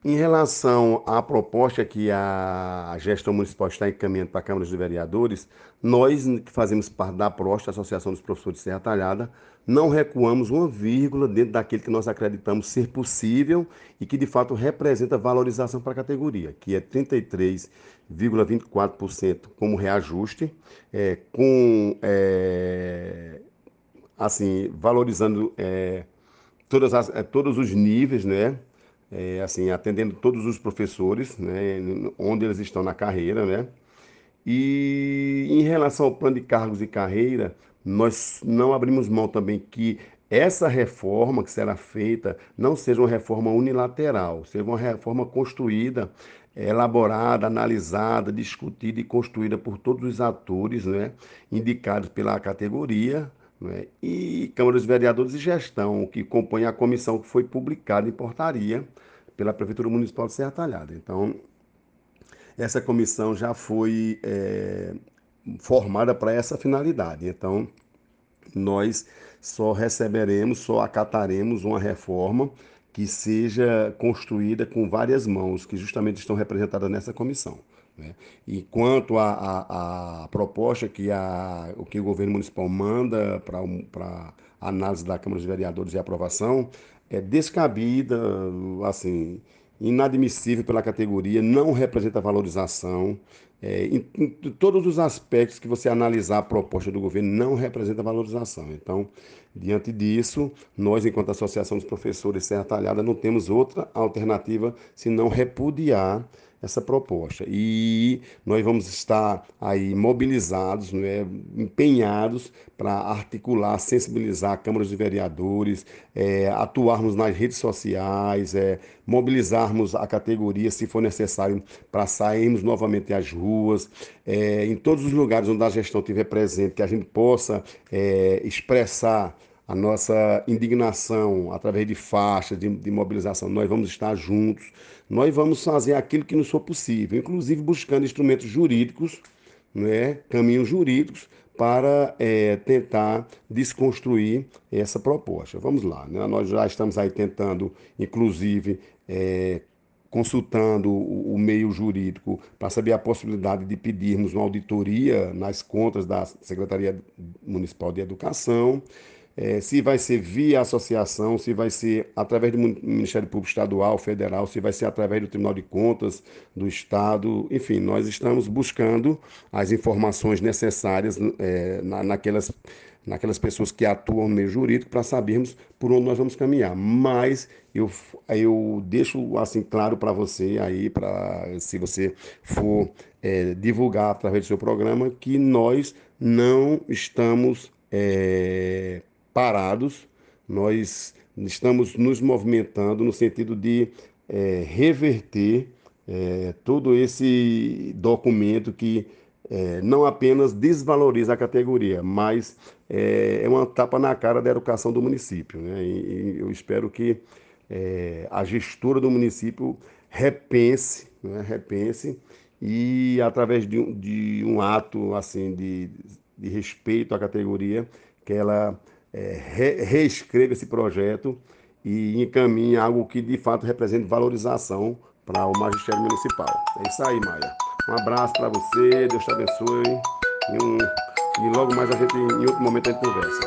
Em relação à proposta que a gestão municipal está encaminhando para a Câmara de Vereadores, nós que fazemos parte da PROST, Associação dos Professores de Serra Talhada, não recuamos uma vírgula dentro daquilo que nós acreditamos ser possível e que de fato representa valorização para a categoria, que é 33,24% como reajuste, assim, valorizando todos os níveis, né? Assim, atendendo todos os professores, né? Onde eles estão na carreira, né? E em relação ao plano de cargos e carreira, nós não abrimos mão também que essa reforma que será feita não seja uma reforma unilateral, seja uma reforma construída, elaborada, analisada, discutida e construída por todos os atores, né, indicados pela categoria, né, e Câmara dos Vereadores e Gestão, que compõe a comissão que foi publicada em portaria pela Prefeitura Municipal de Serra Talhada. Então, essa comissão já foi formada para essa finalidade. Então, nós só receberemos, só acataremos uma reforma que seja construída com várias mãos, que justamente estão representadas nessa comissão. Né? E quanto à proposta o que o governo municipal manda para análise da Câmara dos Vereadores e aprovação, é descabida, assim, inadmissível pela categoria, não representa valorização. Em todos os aspectos que você analisar a proposta do governo, não representa valorização. Então, diante disso, nós, enquanto Associação dos Professores Serra Talhada, não temos outra alternativa senão repudiar essa proposta. E nós vamos estar aí mobilizados, né, empenhados para articular, sensibilizar câmaras de vereadores, atuarmos nas redes sociais, mobilizarmos a categoria, se for necessário, para sairmos novamente às ruas, em todos os lugares onde a gestão estiver presente, que a gente possa expressar a nossa indignação através de faixas de mobilização. Nós vamos estar juntos, nós vamos fazer aquilo que nos for possível, inclusive buscando instrumentos jurídicos, né, caminhos jurídicos para tentar desconstruir essa proposta. Vamos lá, né? Nós já estamos aí tentando, inclusive, consultando o meio jurídico para saber a possibilidade de pedirmos uma auditoria nas contas da Secretaria Municipal de Educação, se vai ser via associação, se vai ser através do Ministério Público Estadual, Federal, se vai ser através do Tribunal de Contas do Estado. Enfim, nós estamos buscando as informações necessárias naquelas pessoas que atuam no meio jurídico para sabermos por onde nós vamos caminhar. Mas eu deixo assim claro para você aí, se você for divulgar através do seu programa, que nós não estamos parados, nós estamos nos movimentando no sentido de reverter todo esse documento que não apenas desvaloriza a categoria, mas é uma tapa na cara da educação do município. Né? E eu espero que a gestora do município repense, né? Repense e através de um ato assim de respeito à categoria, que ela reescreva esse projeto e encaminhe algo que de fato represente valorização para o magistério municipal. É isso aí, Maia. Um abraço para você, Deus te abençoe. E logo mais a gente, em outro momento, a gente conversa.